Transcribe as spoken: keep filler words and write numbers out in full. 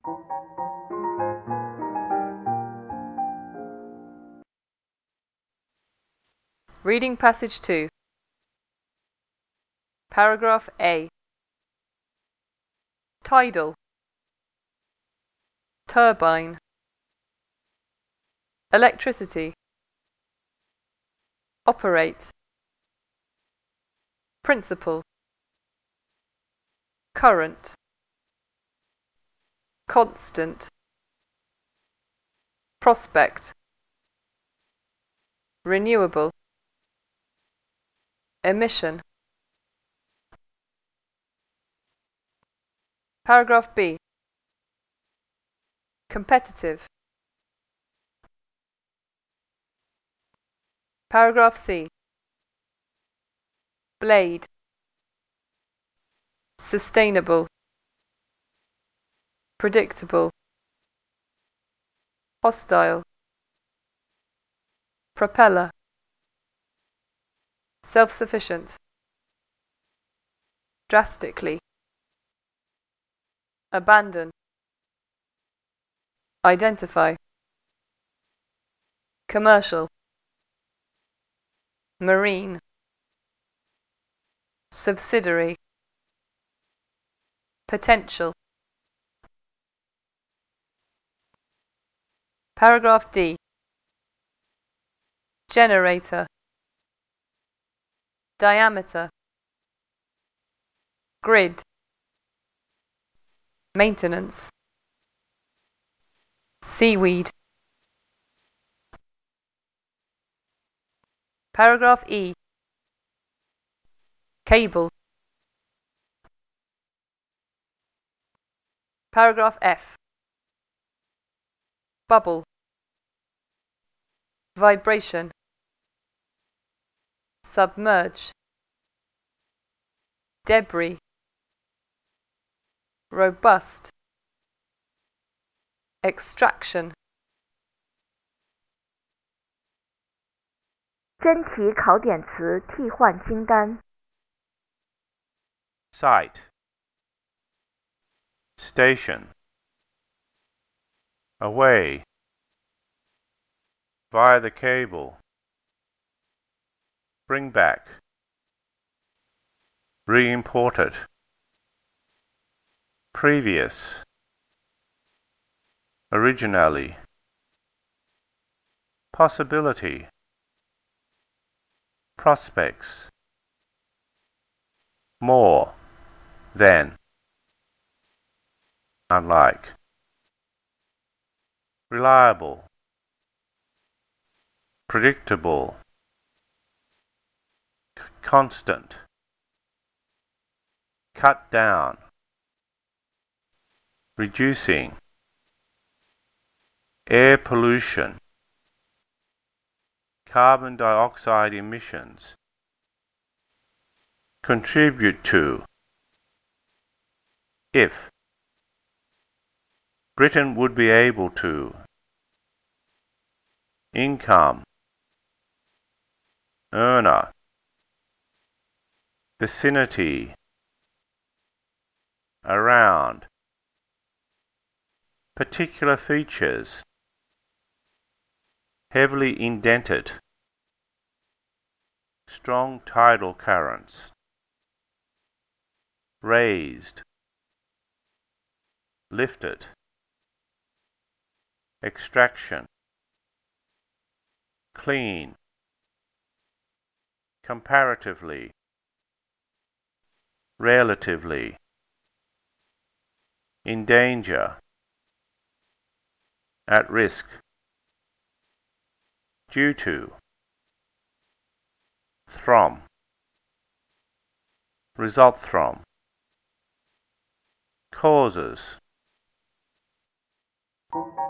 Reading Passage two. Paragraph A. Tidal. Turbine. Electricity. Operate. Principle. Current. Constant. Prospect. Renewable. Emission. Paragraph B. Competitive. Paragraph C. Blade. Sustainable. Predictable. Hostile. Propeller. Self-sufficient. Drastically. Abandon. Identify. Commercial. Marine. Subsidiary. Potential. Paragraph D. Generator. Diameter. Grid. Maintenance. Seaweed. Paragraph E. Cable. Paragraph F. Bubble. Vibration. Submerge. Debris. Robust. Extraction. 真题考点词替换清单 Site. Station. Away. Via the cable. Bring back. Re-imported. Previous. Originally. Possibility. Prospects. More than. Unlike. Reliable. Predictable. C- constant. Cut down. Reducing. Air pollution. Carbon dioxide emissions. Contribute to. If. Britain would be able to. Income. Earner. Vicinity. Around. Particular features. Heavily indented. Strong tidal currents. Raised. Lifted. Extraction. Clean. Comparatively. Relatively. In danger. At risk. Due to. From. Result from. Causes.